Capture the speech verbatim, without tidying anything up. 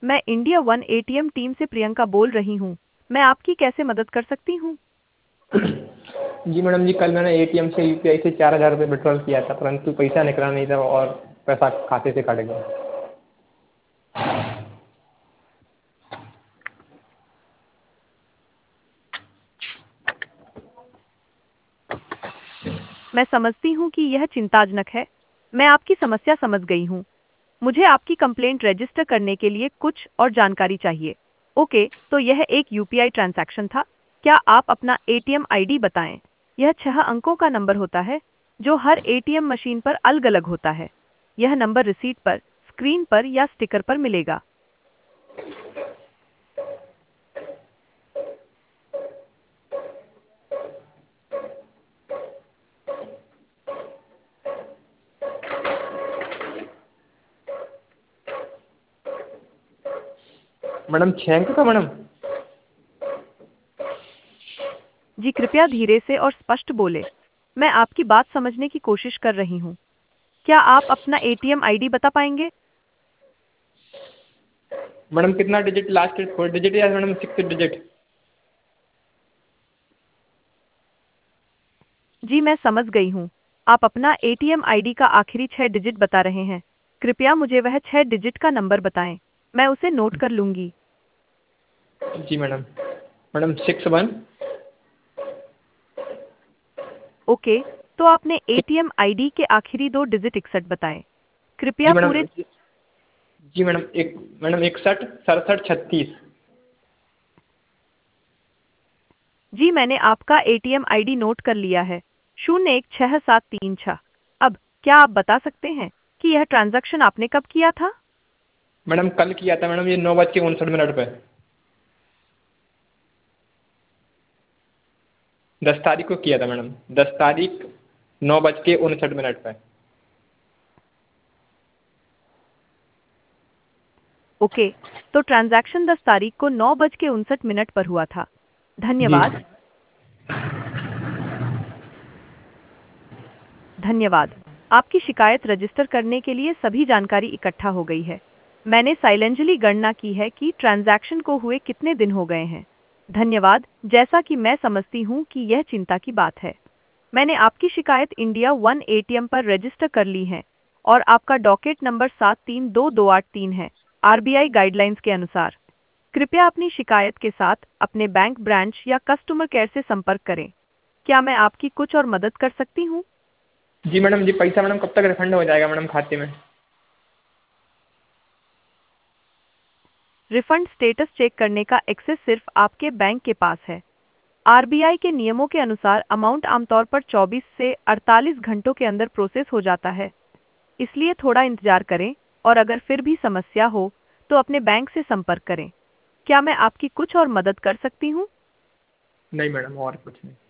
मैं India one ATM team से प्रियंका बोल रही हूँ। मैं आपकी कैसे मदद कर सकती हूँ? जी मैडम जी, कल मैंने एटीएम से यूपीआई से चार हज़ार रुपये विड्रॉल किया था, परंतु पैसा निकला नहीं था और पैसा खाते से कट गया। मैं समझती हूँ कि यह चिंताजनक है। मैं आपकी समस्या समझ गई हूँ। मुझे आपकी कंप्लेंट रजिस्टर करने के लिए कुछ और जानकारी चाहिए। ओके, तो यह एक यूपीआई ट्रांजैक्शन था। क्या आप अपना एटीएम आईडी बताएं? यह छह अंकों का नंबर होता है जो हर एटीएम मशीन पर अलग-अलग होता है। यह नंबर रिसीट पर, स्क्रीन पर या स्टिकर पर मिलेगा। मैडम छः अंक का मैडम? जी कृपया धीरे से और स्पष्ट बोले। मैं आपकी बात समझने की कोशिश कर रही हूँ। क्या आप अपना एटीएम आईडी बता पाएंगे? मैडम कितना डिजिट, लास्ट फोर डिजिट या मैडम सिक्स डिजिट? जी मैं समझ गई हूँ। आप अपना एटीएम आईडी का आखिरी छह डिजिट बता रहे हैं। कृपया मुझे वह छह डिजिट का नंबर बताएं। मैं उसे नोट कर लूंगी। जी madam. Madam six one. Okay, तो आपने एटीएम आईडी के आखिरी दो डिजिट इकसठ बताएं। जी कृपया मैडम। पूरे। जी मैडम, एक मैडम इकसठ सड़सठ छत्तीस। जी मैंने आपका एटीएम आईडी नोट कर लिया है। शून्य एक छह सात तीन छह। अब क्या आप बता सकते हैं कि यह ट्रांजैक्शन आपने कब किया था? मैडम कल किया था मैडम, ये नौ बज के उनसठ मिनट पे। दस तारीख को किया था मैडम, दस तारीख नौ बज के उनसठ मिनट पे। ओके, तो ट्रांजैक्शन दस तारीख को नौ बज के उनसठ मिनट पर हुआ था। जी। धन्यवाद। धन्यवाद। आपकी शिकायत रजिस्टर करने के लिए सभी जानकारी इकट्ठा हो गई है। मैंने साइलेंजली गणना की है कि ट्रांजैक्शन को हुए कितने दिन हो गए हैं। धन्यवाद। जैसा कि मैं समझती हूँ कि यह चिंता की बात है। मैंने आपकी शिकायत इंडिया वन एटीएम पर रजिस्टर कर ली है और आपका डॉकेट नंबर सात तीन दो दो आठ तीन है, आरबीआई गाइडलाइंस के अनुसार। कृपया अपनी शिकायत के साथ अपने बैंक ब्रांच या कस्टमर केयर से संपर्क करें। क्या मैं आपकी कुछ और मदद कर सकती हूँ? जी मैडम जी, पैसा मैडम कब तक रिफंड हो जाएगा मैडम खाते में? रिफंड स्टेटस चेक करने का एक्सेस सिर्फ आपके बैंक के पास है। आरबीआई के नियमों के अनुसार अमाउंट आमतौर पर चौबीस से अड़तालीस घंटों के अंदर प्रोसेस हो जाता है। इसलिए थोड़ा इंतजार करें और अगर फिर भी समस्या हो तो अपने बैंक से संपर्क करें। क्या मैं आपकी कुछ और मदद कर सकती हूँ? नहीं मैडम, और कुछ नहीं।